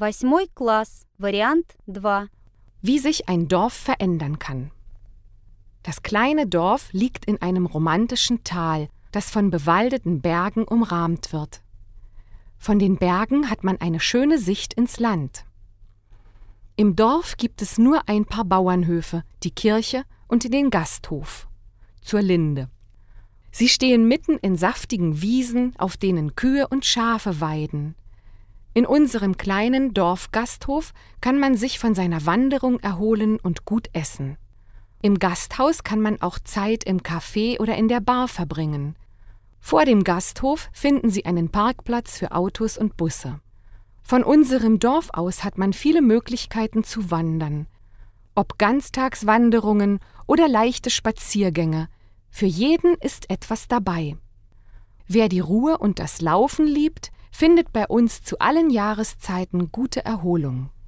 8 класс, вариант 2. Wie sich ein Dorf verändern kann. Das kleine Dorf liegt in einem romantischen Tal, das von bewaldeten Bergen umrahmt wird. Von den Bergen hat man eine schöne Sicht ins Land. Im Dorf gibt es nur ein paar Bauernhöfe, die Kirche und den Gasthof. Zur Linde. Sie stehen mitten in saftigen Wiesen, auf denen Kühe und Schafe weiden. In unserem kleinen Dorfgasthof kann man sich von seiner Wanderung erholen und gut essen. Im Gasthaus kann man auch Zeit im Café oder in der Bar verbringen. Vor dem Gasthof finden Sie einen Parkplatz für Autos und Busse. Von unserem Dorf aus hat man viele Möglichkeiten zu wandern. Ob Ganztagswanderungen oder leichte Spaziergänge, für jeden ist etwas dabei. Wer die Ruhe und das Laufen liebt, findet bei uns zu allen Jahreszeiten gute Erholung.